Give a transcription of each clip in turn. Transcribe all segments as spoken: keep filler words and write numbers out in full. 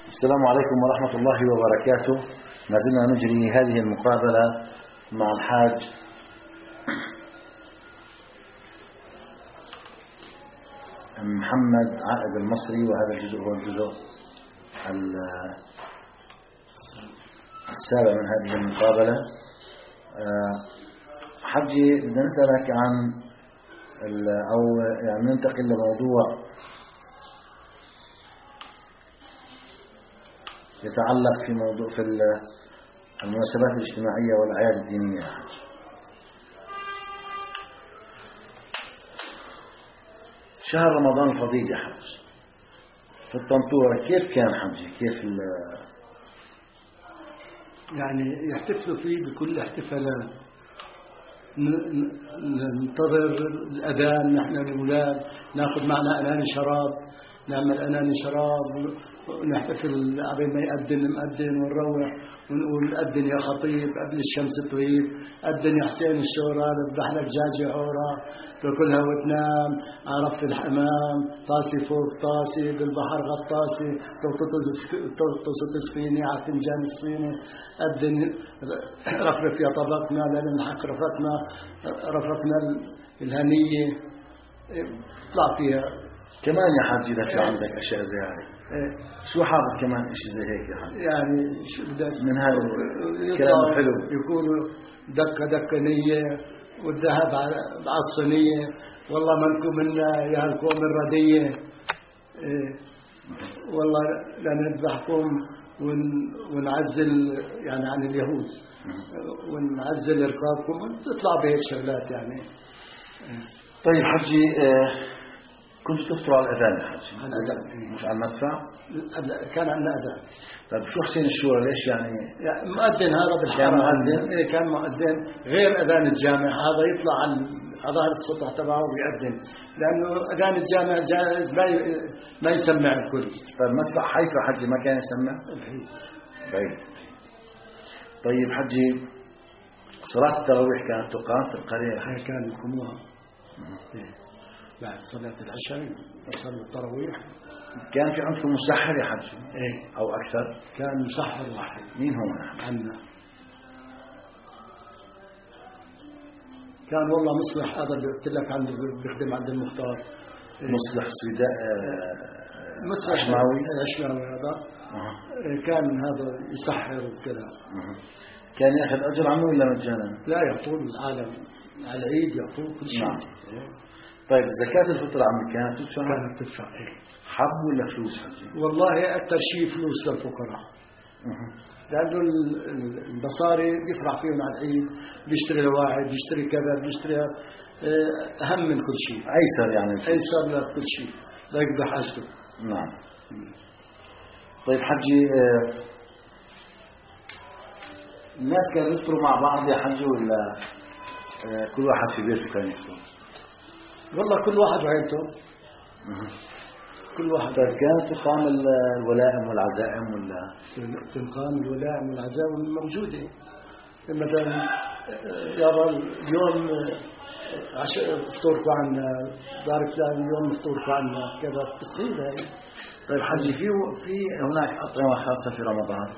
السلام عليكم ورحمة الله وبركاته. ما زلنا نجري هذه المقابلة مع الحاج محمد عائد المصري، وهذا الجزء هو الجزء السابع من هذه المقابلة. حجي بدنا نسألك عن أو يعني ننتقل لموضوع يتعلق في موضوع في المناسبات الاجتماعية والأعياد الدينية. يا حج، شهر رمضان الفضيل يا حج في الطنطورة كيف كان حجي؟ كيف يعني يحتفلوا فيه بكل احتفالات، ننتظر الأذان، نحن الأولاد ناخذ معنا أناني شراب، نعمل أناني شراب ونحتفل قبل ما يأذن المؤذن ونروح ونقول أذن يا خطيب قبل الشمس تغيب، أذن يا حسين الشورى نذبح لك دجاجة عورة تاكلها وتنام عرف الحمام، طاسي فوق طاسي بالبحر غطاسي تغطس تسقيني على فنجان الصيني، أذن رفرف يا طبقنا لنمحك رفقنا رفقنا الهنية. طلع فيها كمان يا حاج. إذا في عندك أشياء زي هاي إيه. شو حابب كمان إشي زي هيك يا حاج؟ يعني شو بدك من هذا الكلام الحلو يكونوا دكة دكة نية والذهب على الصينية، والله منكم منا يا هالقوم الردية، إيه. والله لنذبحكم ون ونعزل يعني عن اليهود ونعزل رقابكم، تطلع بهيك شغلات يعني. إيه. طيب حجي، آه كنت تفطر على الأذان يا حجي؟ على الأذان مش على المدفع؟ كان عندنا أذان. طيب شو حسين الشورى ليش يعني؟ يعني مؤذن هذا بالحرم كان مؤذن؟ إيه كان مؤذن غير أذان الجامع، هذا يطلع على ظهر السطح تبعه ويأذن، لأنه أذان الجامع جائز ما ما يسمع الكل. طيب مدفع حيفا حجي ما كان يسمع؟ الحين بعيد. طيب حجي، صلاة التراويح كانت تقام في القرية؟ هي كان يقوموها بعد صلاة العشاء يصلوا التراويح. كان في عندكم مسحر يا حجي؟ ايه أو أكثر؟ كان مسحر واحد. مين هو؟ عنا كان والله مصلح، هذا اللي قلت لك عنده بيخدم عند المختار. إيه؟ مصلح سويداء مصلح عشماوي عشماوي هذا. أه. كان هذا يسحر وكذا. أه. كان ياخذ أجر عنه ولا مجانا؟ لا، يعطوه العالم على العيد، يعطوه كل شيء. نعم. إيه؟ طيب زكاة الفطر عمي كانت تدفع؟ كانت تدفع. إيه؟ حب ولا فلوس حجي؟ والله أكثر شيء فلوس للفقراء. أه. لأنه البصاري بيفرح فيهم على العيد، بيشتري لواعد، بيشتري كذا، بيشتري أهم من كل شيء، أيسر يعني الفلوس. أيسر لكل شيء لا يقضي حاجته. نعم. طيب حجي، الناس كانوا يفطروا مع بعض يا حجي ولا كل واحد في بيته كان يفطر؟ والله كل واحد وعيلته. كل واحد. طيب كانت تقام الولائم والعزائم ولا؟ تقام الولائم والعزائم موجودة. مثلا يابا اليوم عشاء فطوركم عنا، بارك الله اليوم فطوركم عنا كذا، بتصير هاي. طيب حجي، في في هناك أطعمة خاصة في رمضان؟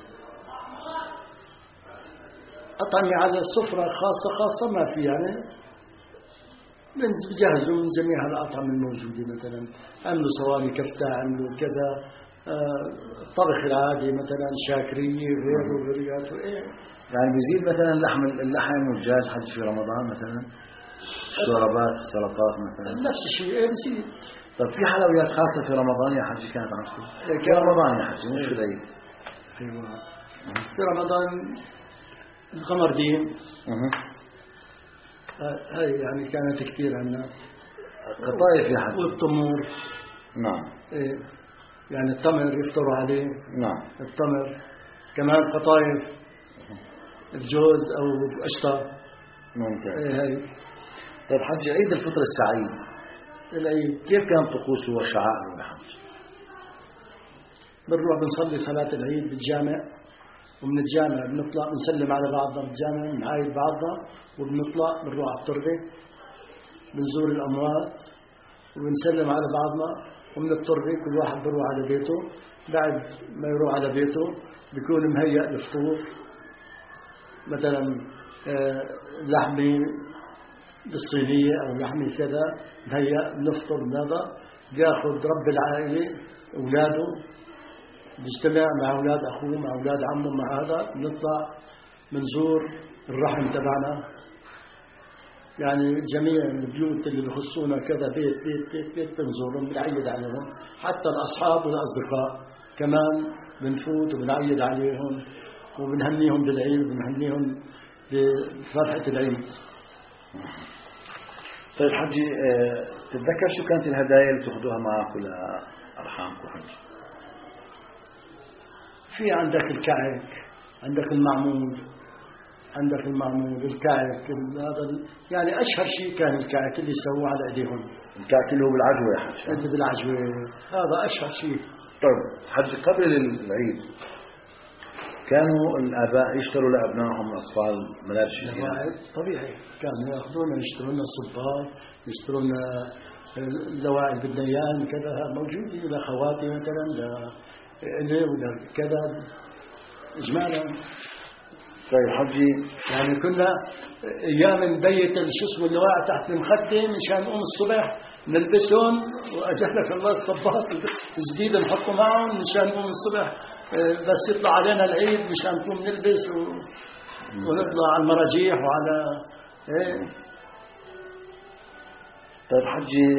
أطعمة على السفرة خاصة خاصة ما في، يعني بجهزوا من جميع الأطعمة الموجودة، مثلا عملوا صواني كفتة، عملوا كذا، الطبخ العادي مثلا شاكرية غيره وغيريات وإيه. يعني بيزيد مثلا اللحم اللحم والدجاج حج في رمضان، مثلا الشوربات السلطات مثلا نفس الشيء. إيه بيزيد. طب في حلويات خاصة في رمضان يا حج كانت عندكم؟ في رمضان يا حج مش في العيد. أيوة في رمضان القمردين. اها هاي يعني كانت كثير عنا. قطايف يا حج. والتمور. نعم. إيه يعني التمر يفطروا عليه. نعم. التمر كمان قطايف، الجوز أو قشطة. ممتاز. إيه هاي. طيب حج، عيد الفطر السعيد العيد كيف كان طقوسه وشعائره يا حج؟ بنروح بنصلي صلاة العيد بالجامع، ومن الجامع بنطلع بنسلم على بعضنا بالجامع، بنعايد بعضنا وبنطلع بنروح على التربة بنزور الأموات وبنسلم على بعضنا، ومن التربة كل واحد بروح على بيته بعد ما يروح على بيته بيكون مهيأ الفطور، مثلا لحمة بالصينية أو لحمة كذا مهيأ نفطر هذا، بياخذ رب العائلة أولاده، بيجتمع مع أولاد أخوه مع أولاد عمه مع هذا، بنطلع منزور الرحم تبعنا، يعني جميع البيوت اللي بخصونا كذا بيت بيت بيت بيت بنزورهم بنعيد عليهم، حتى الأصحاب والأصدقاء كمان بنفوت وبنعيد عليهم وبنهنيهم بالعيد وبنهنيهم بفرحة العيد. طيب حجي، تتذكر شو كانت الهدايا اللي تأخذوها معكم لأرحامكم حجي؟ في عندك الكعك، عندك المعمول، عندك المعمول الكعك هذا، يعني أشهر شيء كان الكعك اللي يسووه على أيديهم. الكعك اللي هو بالعجوة يا حجي؟ اللي بالعجوة هذا أشهر شيء. طيب حجي، قبل العيد كانوا الآباء يشتروا لأبنائهم الأطفال ملابس جديدة؟ طبيعي، كانوا يأخذون يشترون صباط، يشترون لواعي بالديان كذا، موجودين لأخواتي مثلا لإلي ولا كذا إجمالا. طيب حجي، يعني كنا أيام نبيت شو اسمه اللواعي تحت المخدة مشان نقوم الصبح نلبسهم، وأجلك الله الصباط جديد نحطه معهم مشان نقوم الصبح بس يطلع علينا العيد مشان نقوم نلبس و... ونطلع على المراجيح وعلى ايه. طيب حجي،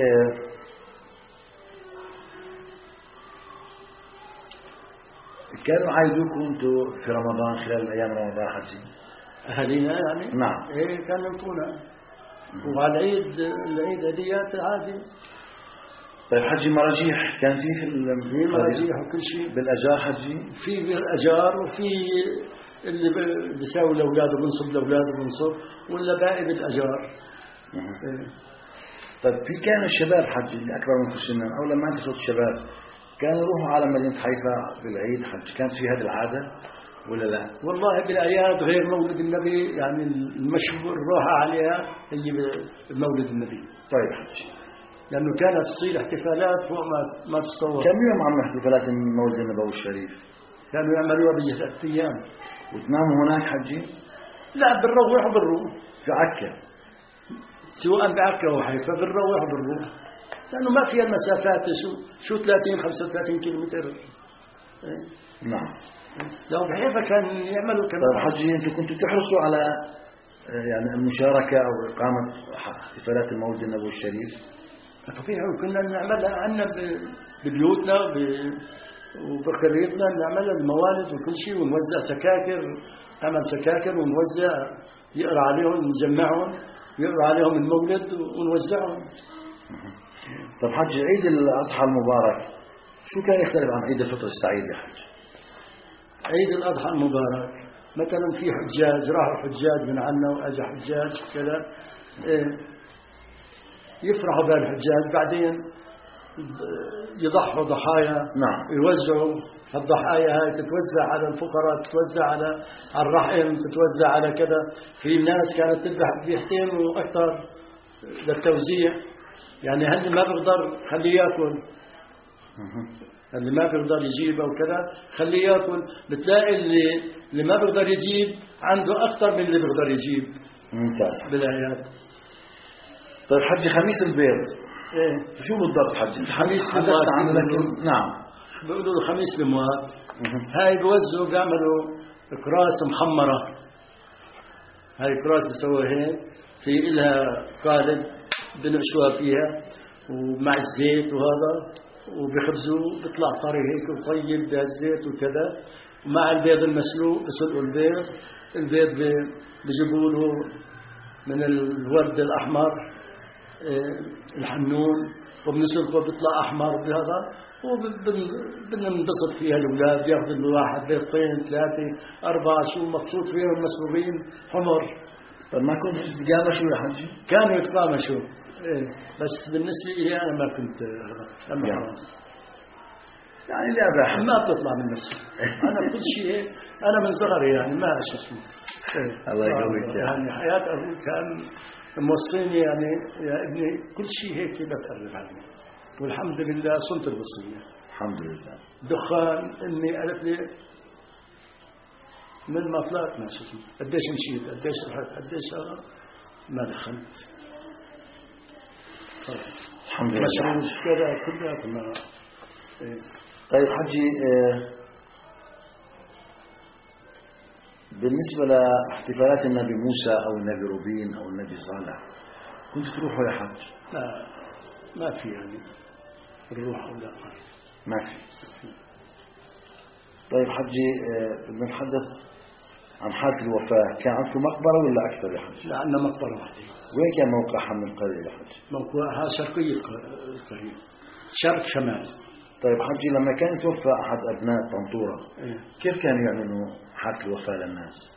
كانوا عايزوكم انتم في رمضان خلال ايام رمضان حجي اهالينا يعني؟ نعم. ايه كانوا يكونوا، وعلى العيد العيد هديات عادي. طيب حجي، مراجيح كان في في مراجيح وكل شيء بالاجار حجي؟ في بالاجار، وفي اللي بيساوي لاولاده بنصب لاولاده بنصب، ولا باقي بالاجار. إيه. طيب في كان الشباب حجي اللي اكبر منكم سنا او لما انت صرت شباب كانوا يروحوا على مدينه حيفا بالعيد حج، كانت في هذه العاده ولا لا؟ والله بالاعياد غير مولد النبي، يعني المشهور روح عليها هي بمولد النبي. طيب حجي، لانه كانت تصير احتفالات فوق ما ما تتصور. كم يوم عم احتفالات المولد النبوي الشريف؟ كانوا يعملوها بثلاث ايام. وتناموا هناك حجي؟ لا، بنروح وبنروح في عكا، سواء بعكا او حيفا بنروح وبنروح، لانه ما فيها المسافات شو شو ثلاثين خمسة وثلاثين كيلومتر. إيه؟ نعم. لو بحيفا كان يعملوا كمان. طيب حجي، انتم كنتوا تحرصوا على يعني المشاركه او اقامه احتفالات المولد النبوي الشريف؟ طبيعي، كنا نعملها عندنا ببيوتنا وبقريتنا، نعملها الموالد وكل شيء، ونوزع سكاكر، نعمل سكاكر ونوزع، يقرأ عليهم نجمعهم، يقرأ عليهم المولد ونوزعهم. طب حج، عيد الأضحى المبارك شو كان يختلف عن عيد الفطر السعيد يا حج؟ عيد الأضحى المبارك مثلا في حجاج، راحوا حجاج من عنا وأجا حجاج كذا، إيه يفرحوا بالحجاج، بعدين يضحوا ضحايا. نعم. يوزعوا الضحايا هاي، تتوزع على الفقراء، تتوزع على على الرحم، تتوزع على كذا. في ناس كانت تذبح ذبيحتين واكثر للتوزيع، يعني اللي ما بيقدر خليه ياكل، اللي ما بيقدر يجيب او كذا خليه ياكل. بتلاقي اللي اللي ما بيقدر يجيب عنده اكثر من اللي بيقدر يجيب. ممتاز. بالاعياد. طيب حجي، خميس البيض ايه شو بالضبط حجي؟ خميس حدثت عنه لكن نعم بيقولوا له خميس بمواد. هاي بوزعوا بيعملوا اكراس محمره، هاي اكراس بسووها هيك، في إلها قالب بنعشوها فيها ومع الزيت وهذا، وبيخبزوه بيطلع طري هيك وطيب بهالزيت وكذا، ومع البيض المسلوق بسلقوا البيض. البيض بيجيبوا له من الورد الأحمر الحنون وبنسلقه بيطلع أحمر بهذا، وبننبسط فيها. الأولاد بياخذوا الواحد بيضتين ثلاثة أربعة شو مبسوط فيهم مسلوقين حمر. طب ما كنت تتقامشوا يا حجي؟ كانوا يتقامشوا إيه، بس بالنسبة لي أنا ما كنت أما حرام يعني لا باح ما بتطلع من نفسي. أنا كل شيء هيك، أنا من صغري يعني ما أشوف اسمه إيه. الله يقويك يعني حياة أبوي كان موصيني، يعني يا ابني كل شيء هيك بتقرب عليه، والحمد لله صنت الوصية. الحمد لله. دخان، أمي قالت لي من ما طلعت ما شو اسمه قديش مشيت قديش رحت قديش هذا ما دخنت خلاص الحمد لله. مشروب كذا كلها كلها. إيه. طيب حجي، بالنسبة لاحتفالات النبي موسى أو النبي روبين أو النبي صالح كنت تروحوا يا حج؟ لا ما في يعني الروح أو لا ما في. طيب حجي، بدنا نتحدث عن حالة الوفاة. كان عندكم مقبرة ولا أكثر يا حج؟ لا عندنا مقبرة واحدة. وين كان موقعها من القرية يا حج؟ موقعها شرقية القرية، شرق شمال. طيب حجي، لما كان يتوفى أحد أبناء طنطورة إيه. كيف كانوا يعلنوا حالة الوفاة للناس؟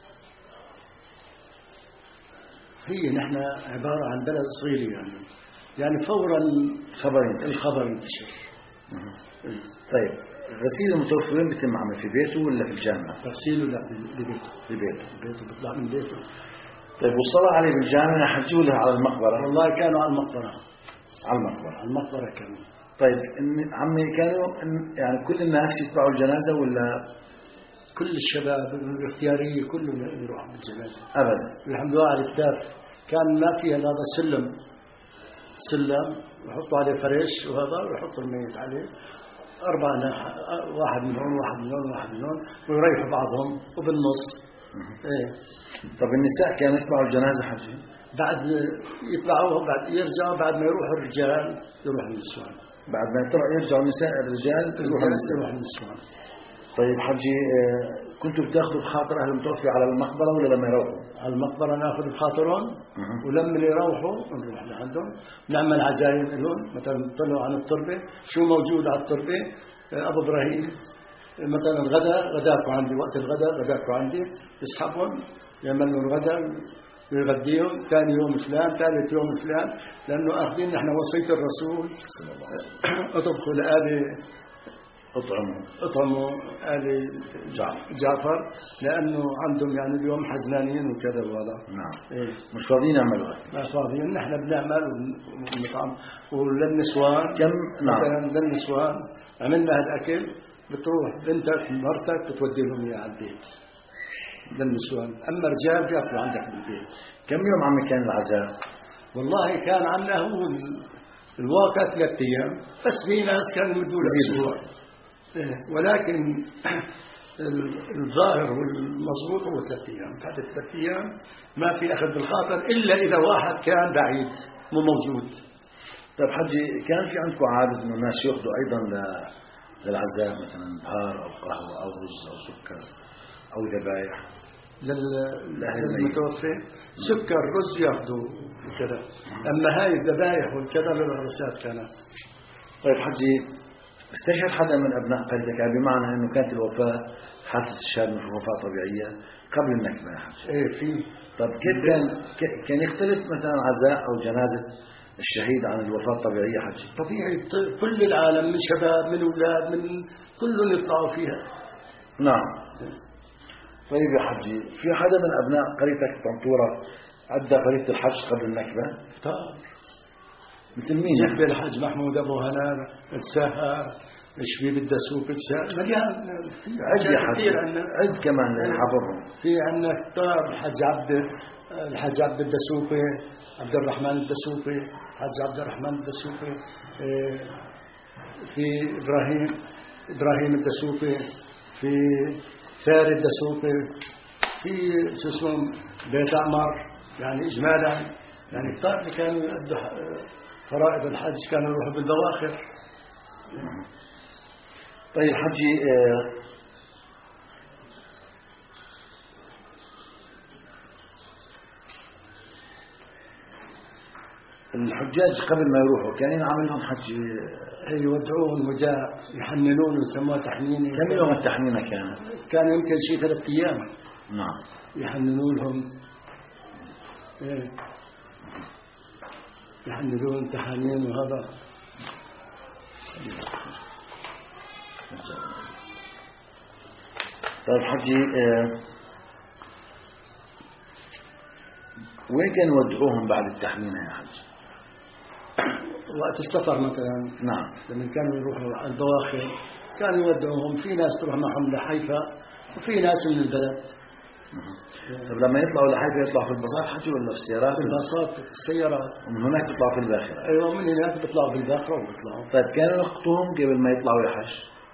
هي نحن عبارة عن بلد صغير يعني يعني فورا خبر ينتشر. الخبر ينتشر. إيه. طيب غسيل المتوفى وين بيتم عمله؟ في بيته ولا في الجامع؟ غسيله لا ببيته. في بيته. بيته بيطلع من بيته. طيب والصلاة عليه بالجامع يا حجي ولا على المقبرة؟ والله كانوا على المقبرة. على المقبرة. على المقبرة كانوا. طيب إن عمي كانوا إن يعني كل الناس يتبعوا الجنازة ولا كل الشباب الاختيارية كلهم يروحوا بالجنازة؟ أبدا. الحمد لله على الكتاف. كان ما في هذا سلم سلم يحطوا عليه فريش وهذا ويحطوا الميت عليه أربعة ناحية، واحد من هون واحد من هون واحد من هون ويريحوا بعضهم وبالنص. إيه. طب النساء كانوا يتبعوا الجنازة حجي؟ بعد يطلعوا بعد يرجعوا بعد ما يروحوا الرجال يروحوا النسوان. بعد ما يرجعوا النساء الرجال يروحوا النسوان. النسوان. طيب حجي، كنتوا بتاخذوا بخاطر أهل المتوفي على المقبرة ولا لما يروحوا؟ على المقبرة ناخذ بخاطرهم ولما يروحوا نروح لعندهم نعمل عزايم لهم، مثلا نطلعوا عن التربة شو موجود على التربة. أبو إبراهيم مثلا الغداء غداكم عندي، وقت الغداء غداكم عندي، يسحبهم يعملوا الغداء ويغديهم ثاني يوم فلان ثالث يوم فلان، لأنه أخذين نحن وصية الرسول صلى الله عليه وسلم أطبخوا لآل أطعموا أطعموا آل جعفر، لأنه عندهم يعني اليوم حزنانين وكذا وهذا. نعم. إيه. مش فاضيين يعملوا أكل. ما فاضيين، نحن بنعمل ونطعم. وللنسوان كم نعم. مثلا للنسوان عملنا هالأكل بتروح بنتك مرتك بتودي لهم إياه على البيت للنسوان، أما رجال بياكلوا عندك بالبيت. كم يوم عمي كان العزاء؟ والله كان عندنا هو الواقع ثلاث أيام، بس في ناس كانوا يمدوا أسبوع. ولكن الظاهر والمضبوط هو ثلاث أيام. بعد ثلاث أيام ما في أخذ بالخاطر إلا إذا واحد كان بعيد مو موجود. طيب حجي، كان في عندكم عادة إنه الناس يأخذوا أيضا للعزاء مثلا بهار أو قهوة أو رز أو سكر أو ذبايح للمتوفى؟ سكر رز يأخذوا كذا، أما هاي الذبايح والكذا للعرسات كانت. طيب حجي، استشهد حدا من أبناء قريتك بمعنى أنه كانت الوفاة حادث استشهاد مش وفاة طبيعية قبل النكبة يا حج؟ إيه في. طب كيف كان كان يختلف مثلا عزاء أو جنازة الشهيد عن الوفاة الطبيعية حجي؟ طبيعي، كل العالم من شباب من أولاد من كلهم يطلعوا فيها. نعم. طيب يا حجي، في حدا من أبناء قريتك طنطورة أدى فريضة الحج قبل النكبة؟ طبعا. مثل مين؟ جد الحج محمود أبو هنان الساهر شبيب الدسوق الساهر مليان. عد يا حجي، عد كمان حضرهم. في عندنا كتار الحج عبد الحج عبد الدسوقي، عبد الرحمن الدسوقي، حج عبد الرحمن الدسوقي، في إبراهيم إبراهيم الدسوقي، في ثار الدسوقي، في شو اسمه بيت عمر. يعني إجمالا يعني كتار اللي كانوا يؤدوا فرائض الحج كانوا يروحوا بالبواخر. طيب حجي، الحجاج قبل ما يروحوا كان ينعمل لهم حج، يودعوهم وداع يحننون ويسموها تحنين. كم يوم التحنينة كانت؟ كان يمكن شيء ثلاث أيام. نعم. يحننون لهم، إيه. يحننون تحانين وهذا. طيب حجي، اه وين كانوا يودعوهم بعد التحنينة يا حج؟ وقت السفر مثلا نعم. لما كانوا يروحوا على البواخر كانوا يودعوهم، في ناس تروح معهم لحيفا وفي ناس من البلد. طب لما يطلعوا لحيفا يطلعوا في الباصات حجي ولا في السيارات؟ في الباصات، في السيارات. ومن هناك بيطلعوا في الباخرة؟ ايوه من هناك بيطلعوا في الباخرة وبيطلعوا. طيب كانوا يخطوهم قبل ما يطلعوا يحج؟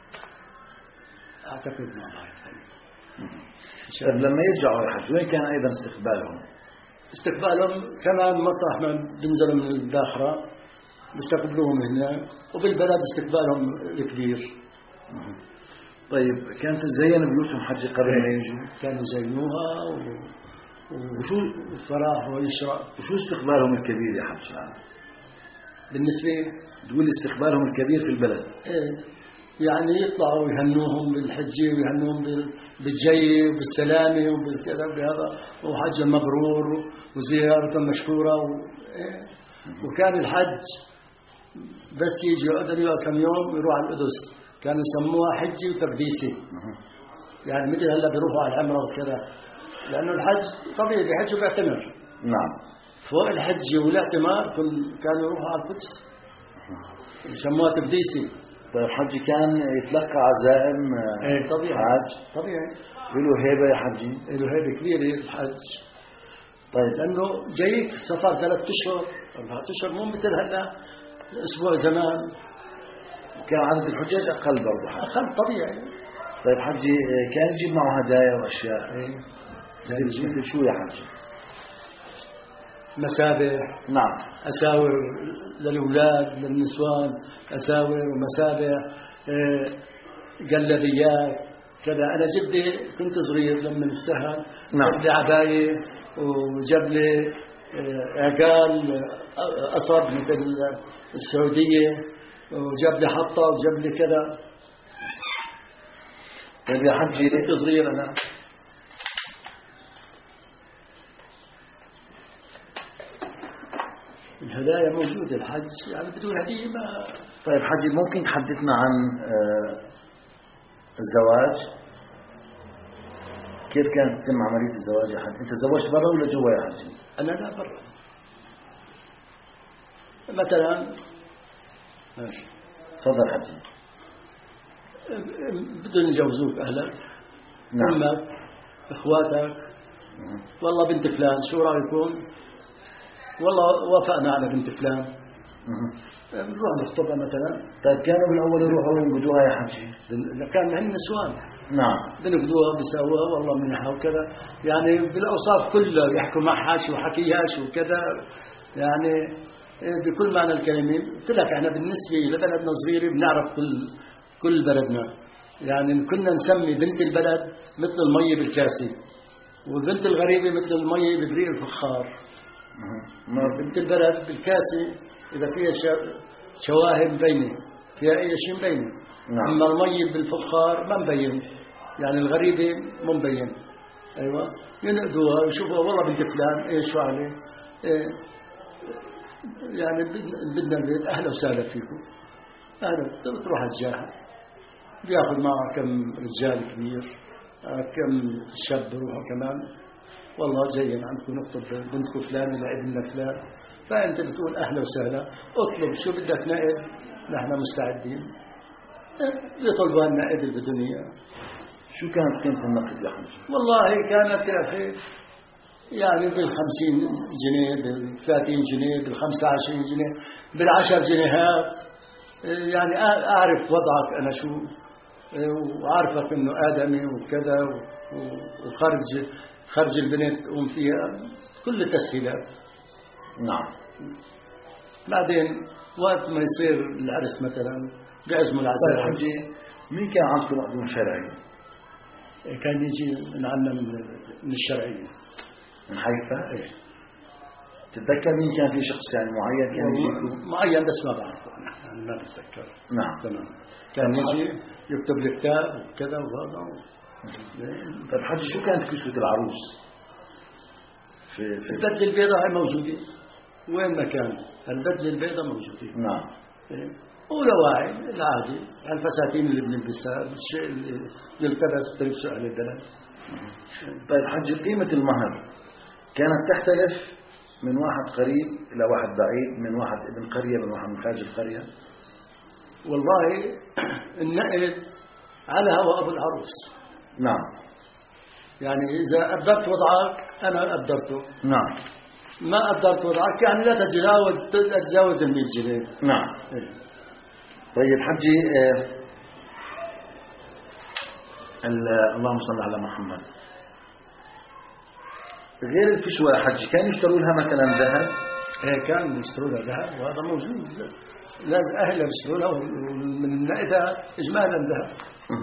اعتقد ما بعرف. طيب لما يرجعوا يحج وين كان ايضا استقبالهم؟ استقبالهم كمان مطرح ما بينزلوا من الباخرة بيستقبلوهم هنا، وبالبلد استقبالهم الكبير. طيب كانت تزين بيوتهم حج قبل ما يجوا؟ كانوا يزينوها و... وشو الفرح ويشرق. وشو استقبالهم الكبير يا حج الآن؟ بالنسبة تقول استقبالهم الكبير في البلد؟ ايه يعني يطلعوا يهنوهم بالحجة ويهنوهم بالجي وبالسلامة وبالكذا بهذا وحج مبرور وزيارة مشكورة و... إيه. وكان الحج بس يجي يقعد له كم يوم يروح على القدس، كانوا يسموها حجة وتقديسي. يعني مثل هلا بيروحوا على العمرة وكذا، لأنه الحج طبيعي بيحج وبيعتمر. نعم. فوق الحج والاعتمار كانوا يروحوا على القدس يسموها تقديسي. طيب الحج كان يتلقى عزائم ايه طبيعي حاج؟ طبيعي. له هيبة يا حجي؟ له هيبة كبيرة الحج. طيب لأنه جايك سفر ثلاث أشهر أربعة أشهر، مو مثل هلا أسبوع زمان. كان عدد الحجاج أقل برضه حج. أقل طبيعي. طيب حجي كان يجيب معه هدايا وأشياء. ايه مثل شو يا حجي؟ مسابح. نعم. أساور للأولاد للنسوان، أساور ومسابح، إيه جلبيات كذا. أنا جدي كنت صغير لما السهل نعم. جاب لي عباية وجاب لي عقال أصب مثل السعودية، وجاب لي حطة وجاب لي كذا. طيب يا حجي كنت صغير أنا. الهدايا موجودة، الحج يعني بدون هدية ما. طيب حجي ممكن تحدثنا عن الزواج؟ كيف كانت تتم عملية الزواج يا حجي؟ أنت تزوجت برا ولا جوا يا حجي؟ أنا لا برا. مثلا ماشي تفضل حجي. بدهم يجوزوك أهلك. نعم. أمك إخواتك. والله بنت فلان شو رأيكم؟ والله وافقنا على بنت فلان. نروح نخطبها مثلا. طيب كانوا بالأول يروحوا ينقدوها يا حجي؟ كان هن نسوان. نعم. بنقدوها بيساووها والله منها وكذا، يعني بالأوصاف كلها يحكوا معها شو حكيهاش وكذا، يعني بكل معنى الكلمة. قلت لك احنا بالنسبة لبلدنا صغيرة بنعرف كل كل بلدنا، يعني كنا نسمي بنت البلد مثل المية بالكاسة، والبنت الغريبة مثل المية ببريق الفخار. بنت البلد بالكاسة إذا فيها شواهد مبينة، فيها أي شيء مبينة. نعم. أما المية بالفخار ما مبين، يعني الغريبة مو مبين. أيوة ينقدوها ويشوفوا والله بنت فلان إيه شو عليه، إيه يعني بدنا البيت أهلا وسهلا فيكم، أهلا. تروح الجاهل بياخذ معه كم رجال كبير، كم شاب بروحه كمان، والله جايين عندكم نخطب بنتكم فلان ولا ابننا فلان، فأنت بتقول أهلا وسهلا، اطلب شو بدك نائب، نحن مستعدين. يطلبوا لنا نائب الدنيا. شو كانت قيمة النقد يا حجي؟ والله كانت يا أخي يعني بالخمسين جنيه، بالثلاثين جنيه، بالخمسة عشرين جنيه، بالعشر جنيهات. يعني أعرف وضعك أنا شو، وعارفك إنه آدمي وكذا، وخرج خرج البنت تقوم فيها كل التسهيلات. نعم. بعدين وقت ما يصير العرس مثلا بيعزموا العزاء. طيب حجي مين كان عندكم مقدوم شرعي؟ كان يجي نعلم من الشرعية من حيفا؟ ايه. تتذكر مين كان في شخص يعني معين كان يجيكم؟ معين بس ما بعرفه أنا، يعني ما بتذكر. نعم. تمام. كان يجي يكتب لي كتاب وكذا وهذا. طيب حجي شو كانت كسوة العروس؟ في في البدلة البيضاء هي موجودة وين ما كان، البدلة البيضاء موجودة. نعم. إيه؟ ولواعي العادي، الفساتين اللي بنلبسها، الشيء اللي يلتبس تلبسه أهل البلد. طيب حجي قيمة المهر كانت تختلف من واحد قريب إلى واحد بعيد، من واحد ابن قرية من واحد من خارج القرية؟ والله النقل على هوا أبو العروس. نعم. يعني إذا قدرت وضعك أنا قدرته. نعم. ما قدرت وضعك يعني لا تتجاوز تتجاوز المية جنيه. نعم. إيه. طيب حجي، آه اللهم صل على محمد، غير الكسوة يا حجي كانوا يشتروا لها مثلا ذهب؟ ايه كانوا يشتروا لها ذهب، وهذا موجود، لازم اهلها يشتروا لها من نقدها اجمالا ذهب.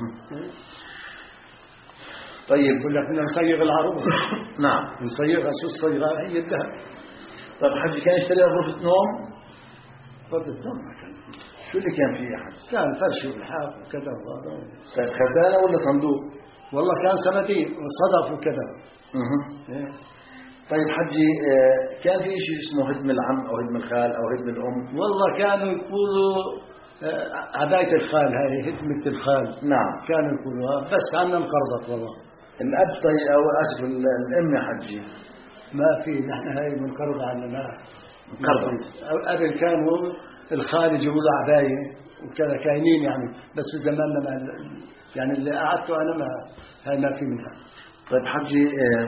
طيب يقول لك بدنا نصيغ العروس. نعم. نصيغها، شو الصيغه؟ هي الذهب. طيب حجي كان يشتري لها غرفة نوم؟ غرفة نوم كان. شو اللي كان فيه يا حجي؟ كان فرش والحاف وكذا وهذا. كانت خزانة ولا صندوق؟ والله كان صناديق وصدف وكذا. اها. طيب حجي، كان في شيء اسمه هدم العم او هدم الخال او هدم الام؟ والله كانوا يقولوا عباية الخال، هاي هدمة الخال. نعم. كانوا يقولوها، بس عنا انقرضت والله. الاب طيب او اسف الام يا حجي؟ ما في، نحن هاي منقرض عننا. انقرضت. قبل كانوا الخال يجيبوا له عباية وكذا كاينين يعني، بس في زماننا ما يعني اللي قعدته انا ما هاي ما في منها. طيب حجي،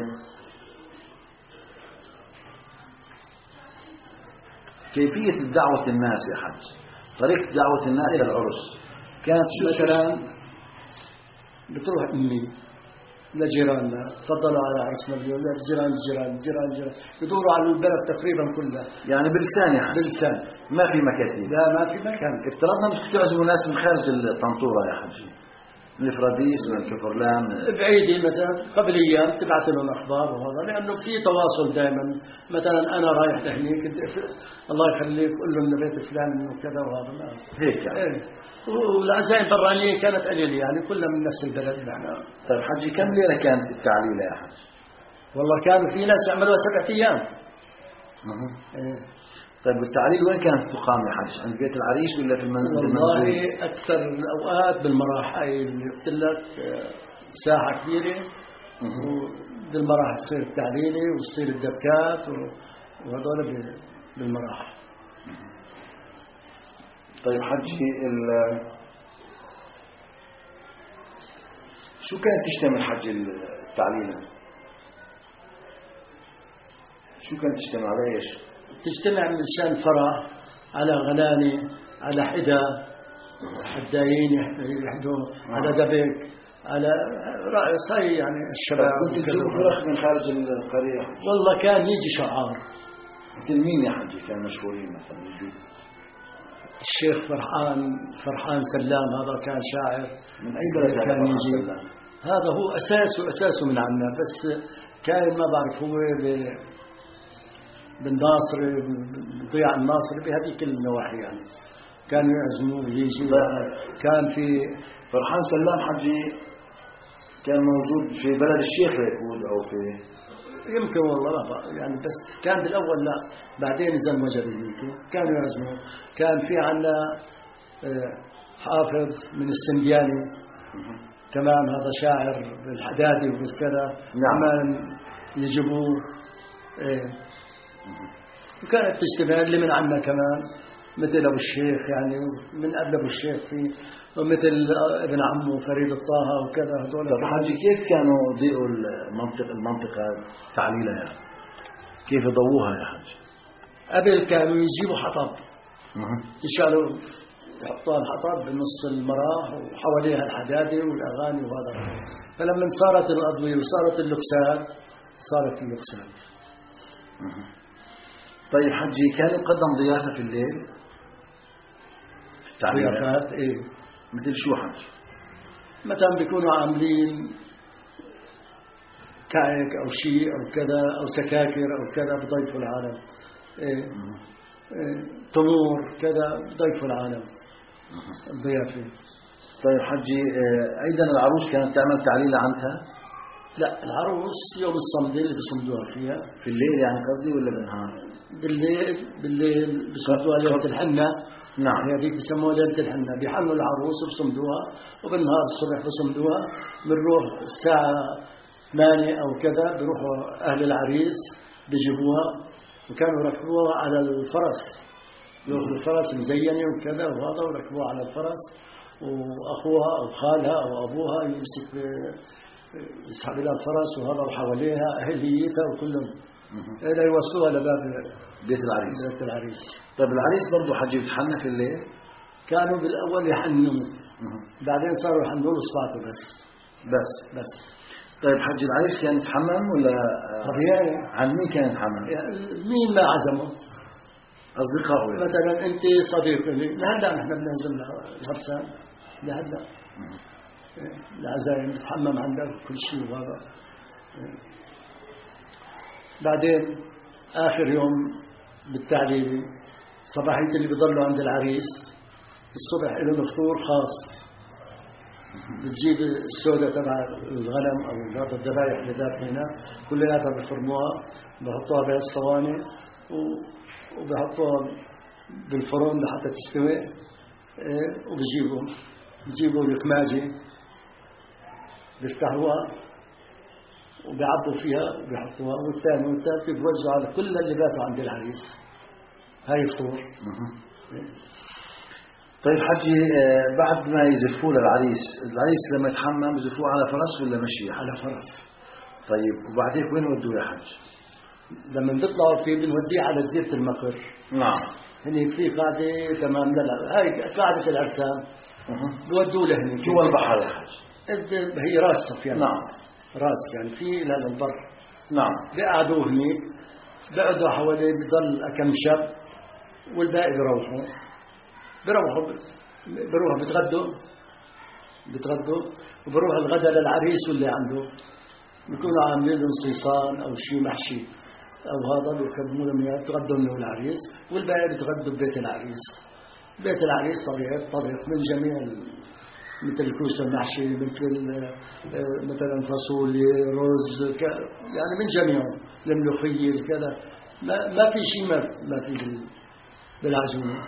كيفية دعوة الناس يا حج، طريقة دعوة الناس إلى العرس كانت شو؟ مثلا بتروح أمي لجيراننا، تفضلوا على عرسنا اليوم، جيران جيران جيران جيران يدوروا على البلد تقريبا كلها، يعني بلسان يا حج؟ بلسان، ما في مكاتب؟ لا ما في مكان. افترضنا انكم تعزموا ناس من خارج الطنطورة يا حجي، من الفراديس من الكفرلان بعيدة مثلا، قبل أيام تبعت لهم أخبار وهذا، لأنه في تواصل دائما. مثلا أنا رايح لهنيك، الله يخليك قل له إن بيت فلان وكذا وهذا، ما هيك يعني. إيه. والعزائم البرانية كانت قليلة يعني، كلها من نفس البلد نحن. طيب حجي، كم ليلة كانت التعليلة يا حج؟ والله كانوا في ناس يعملوها سبعة أيام. أه. إيه. طيب التعليل وين كانت تقام يا حج؟ عند بيت العريس ولا في المنزل؟ والله أكثر الأوقات بالمراح، أي اللي قلت لك ساحة كبيرة، وبالمراح تصير التعليلة وتصير الدبكات وهذول بالمراح. طيب حجي، شو كانت تشتمل حج التعليلة؟ شو كانت تشتمل على ايش؟ تجتمع من شان فرح، على غناني، على حدا، حدايين يحدوا، على دبك، على رأسي يعني الشباب. كنت تجيبوا فرخ من خارج القرية؟ والله كان يجي شعار. مثل مين يا حجي كان مشهورين مثلا يجوا؟ الشيخ فرحان فرحان سلام، هذا كان شاعر. من أي بلد كان يجي؟ هذا هو أساسه أساسه من عنا، بس كان ما بعرف هو بالناصر، بضياع الناصر، بهذيك النواحي يعني. كانوا يعزموه يجي. كان في فرحان سلام حجي كان موجود في بلد الشيخ يقول أو في يمكن، والله ما يعني، بس كان بالاول لا، بعدين اذا وجد هيك كانوا يعزموا. كان في عندنا حافظ من السندياني تمام، هذا شاعر بالحدادي وبالكذا. نعم. يجيبوه. وكانت تجتمع اللي من عنا كمان، مثل ابو الشيخ يعني، من قبل ابو الشيخ في، ومثل ابن عمه فريد الطاهة وكذا هذول. طب حاجي، كيف كانوا يضيئوا المنطقة المنطقة تعليلها يعني؟ كيف يضووها يا حاج؟ قبل كانوا يجيبوا حطب، يشالوا يحطوا الحطب بنص المراح وحواليها الحدادة والأغاني وهذا. فلما صارت الأضوية وصارت اللوكسات، صارت اللوكسات. طيب حجي، كان يقدم ضيافة في الليل؟ ضيافات إيه؟ مثل شو حج؟ مثلا بيكونوا عاملين كعك أو شيء أو كذا، أو سكاكر أو كذا، بضيفوا العالم. إيه؟ إيه؟ تمور كذا، بضيفوا العالم الضيافة. طيب حجي، أيضا العروس كانت تعمل تعليل عنها؟ لا، العروس يوم الصمدين اللي بيصمدوها فيها. في الليل يعني قصدي ولا بالنهار؟ بالليل. بالليل بيصمدوها ليلة الحنة. نعم. هذيك بيسموها ليلة الحنة، بيحنوا العروس وبصمدوها، وبالنهار الصبح بصمدوها. بنروح الساعة ثمانية أو كذا، بيروحوا أهل العريس بيجيبوها وكانوا ركبوه على الفرس، يأخذوا الفرس مزينة وكذا وهذا وركبوه على الفرس، وأخوها أو خالها أو أبوها يمسك يسحب إلى الفرس وهذا وحواليها أهليتها وكلهم إلى يوصلوها لباب بيت العريس. بيت العريس. طيب العريس برضه حجي بتحنى في الليل؟ كانوا بالأول يحنوا، بعدين صاروا يحنوا له صباته بس بس بس. طيب حج العريس كان يتحمم ولا طبيعي؟ عن مين كان يتحمم؟ مين ما عزمه؟ أصدقائه يعني. مثلا أنت صديق لي، لهلا نحن بنعزم الغرسان، لهلا العزايم بتحمم عندك كل شيء وهذا. بعدين آخر يوم بالتعليل صباحية اللي بيضلوا عند العريس الصبح لهم فطور خاص، بتجيب السودة تبع الغنم أو هذا الذبائح اللي ذابحينها كلياتها بفرموها، بحطوها بهالصواني وبحطوها بالفرن لحتى تستوي، وبجيبوا بجيبوا الكماجة بيفتحوها وبيعبوا فيها وبيحطوها، والثاني والثالث بيوزعوا على كل اللي باتوا عند العريس. هاي فطور. طيب حجي بعد ما يزفوا للعريس، العريس لما يتحمم يزفوه على فرس ولا مشي؟ على فرس. طيب وبعدين وين ودوه يا حج؟ لما بيطلعوا فيه بنوديه على جزيرة المقر. نعم. هني في قاعدة تمام، لا هاي قاعدة العرسان. بودوه لهني. جوا البحر يا حج؟ هي راس صفيان. نعم. راس يعني في لا البر. نعم. بيقعدوا هني، بيقعدوا حواليه، بضل كم شاب والباقي بيروحوا. بيروحوا بيروحوا بتغدوا بتغدوا وبروح الغداء للعريس واللي عنده بيكونوا عاملين لهم صيصان او شيء محشي او هذا بيقدموا لهم اياه بتغدوا منه العريس، والباقي بتغدوا ببيت العريس. بيت العريس طبيعي طبيخ من جميع مثل الكوسه المحشي، مثل مثلا فاصوليا، رز، يعني من جميعهم، الملوخيه كذا، ما ما في شيء ما ما في بالعزومه.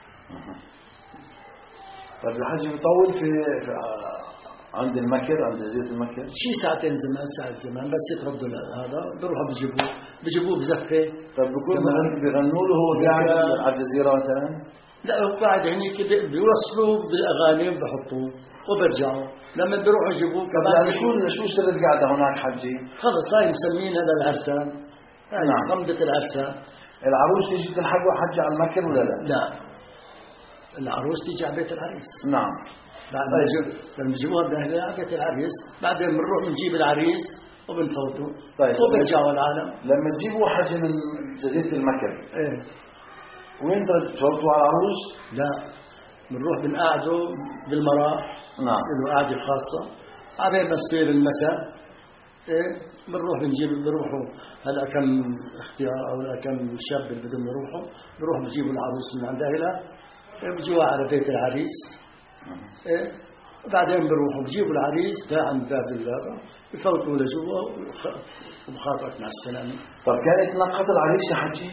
طيب الحج بيطول في, في عند المكر، عند جزيرة المكر شي ساعتين زمان، ساعة زمان بس يتردوا هذا بيروحوا بيجيبوه بيجيبوه بزفة. طيب بيكون بيغنوا له هو قاعد على الجزيرة مثلا؟ لا هو قاعد هنيك بيوصلوا بالأغاني بحطوه وبرجعوا لما بيروحوا يجيبوه كمان. يعني شو شو سر القعدة هناك حجي؟ خلص هاي مسمين هذا العرسان، هاي نعم. صمدة العرسان. العروس تيجي تلحقوا حج على المكر ولا لا؟ لا العروس تيجي على بيت العريس. نعم. بعد طيب. لما بيجيبوها بأهلها على بيت العريس، بعدين بنروح بنجيب العريس وبنفوته. طيب. وبرجعوا العالم. لما تجيبوا حج من جزيرة المكر ايه وين تفوتوا على العروس؟ لا بنروح بنقعدوا بالمراح. نعم. له قعدة خاصة على ما تصير المساء. ايه بنروح بنجيب بنروحوا هلا كم اختيار او هلا كم شاب اللي بدهم يروحوا بنروح بنجيبوا العروس من عند اهلها، بيجوها على بيت العريس. ايه وبعدين بنروحوا بجيبوا العريس عند باب اللابا بفوتوا لجوا وبخاطرك مع السلامه. طب كانت نقطة العريس يا حجي؟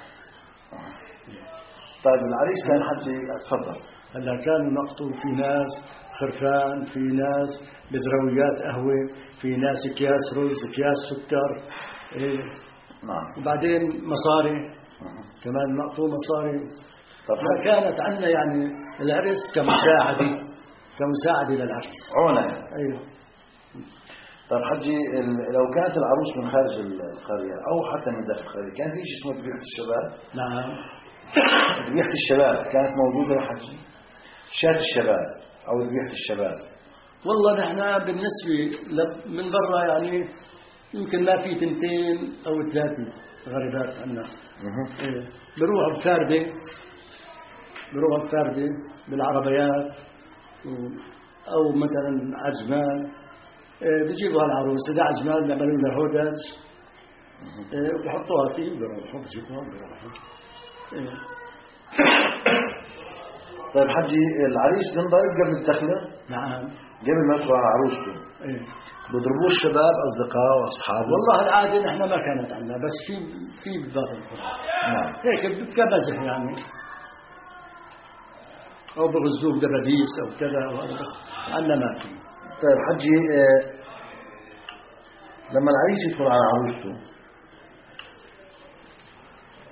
طيب العريس كان حجي اتفضل. هلا كانوا نقطوا في ناس خرفان، في ناس بذرويات قهوه، في ناس اكياس رز، اكياس سكر. ايه نعم. وبعدين مصاري كمان نقطوا مصاري. فكانت عندنا يعني العرس كمساعدة كمساعدة للعرس عونة. أيوه. طيب حجي لو كانت العروس من خارج القرية أو حتى من داخل القرية كان في شيء اسمه ذبيحة الشباب؟ نعم. ذبيحة الشباب كانت موجودة يا حجي؟ شاة الشباب أو ذبيحة الشباب؟ والله نحن بالنسبة من برا يعني يمكن ما في تنتين أو ثلاثة غريبات عندنا. إيه. بروحوا بفاردة بروحوا بفاردة بالعربيات أو مثلا عجمان. إيه بيجيبوا العروس إذا عجمان بيعملوا لها هودج. إيه بحطوها فيه بيروحوا بيجيبوها بيروحوا. إيه. طيب حجي العريس بنضرب قبل الدخلة؟ نعم. قبل ما يدخل على عروسته. إيه. بيضربوه الشباب أصدقائه وأصحابه؟ والله العادة نحن ما كانت عندنا بس في في بباب القرى. نعم. هيك كمزح يعني. أو بغزوه دبابيس أو كذا أو بس عندنا ما في. طيب حجي آه لما العريس يدخل على عروسته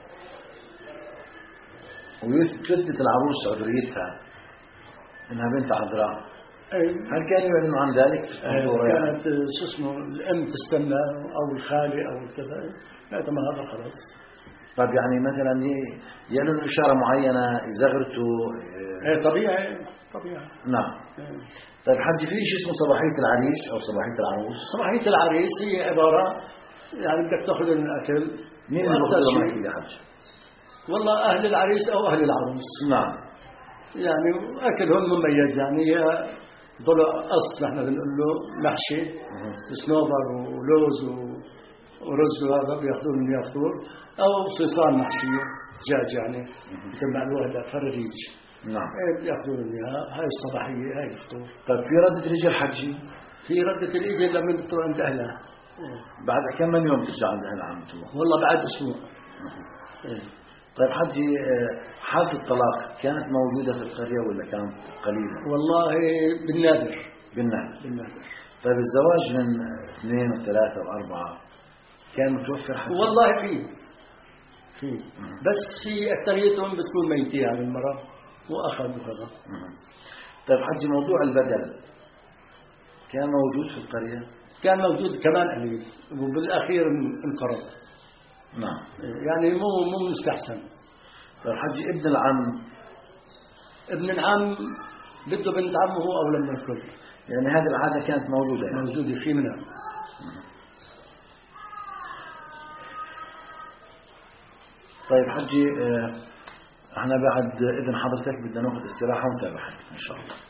وتثبت العروس عذريتها إنها بنت عذراء. أي. هل كانوا يعلنوا عن ذلك؟ كانت شو اسمه الأم تستنى أو الخالة أو كذا، لا تم هذا خلاص. طيب يعني مثلا يعلنوا إشارة معينة يزغرتوا. ايه طبيعي طبيعي. نعم. ايه. طيب حجي في شيء اسمه صباحية العريس أو صباحية العروس؟ صباحية العريس هي عبارة يعني بدك تأخذ من الأكل. مين اللي بياخذ معك يا حج؟ والله أهل العريس أو أهل العروس. نعم. يعني أكلهم مميز، يعني هي ضلع قص نحن بنقول له محشي صنوبر ولوز ورز وهذا بياخذون ياخذون، أو صيصان محشية دجاج يعني مثل ما قالوا هذا فراريج. نعم. بياخذون اياها، هاي الصباحية هاي الفطور. طيب في ردة الإجل حجي؟ في ردة الإجل لما بتروح عند أهلها. بعد كم من يوم ترجع عند أهلها عم تروح؟ والله بعد أسبوع. طيب حجي حالة الطلاق كانت موجودة في القرية ولا كانت قليلة؟ والله بالنادر. بالنادر. بالنادر. طيب الزواج من اثنين وثلاثة وأربعة كان متوفر حجي؟ والله في في بس في أكثريتهم بتكون ميتة يعني المرأة وأخذوا كذا. طيب حجي موضوع البدل كان موجود في القرية؟ كان موجود كمان قليل وبالأخير انقرض. نعم. يعني مو مو مستحسن. طيب حجي ابن العم ابن العم بده بنت عمه أو لما الكل، يعني هذه العادة كانت موجودة يعني. موجودة في منها. طيب حجي احنا بعد إذن حضرتك بدنا ناخذ استراحة ونتابع إن شاء الله.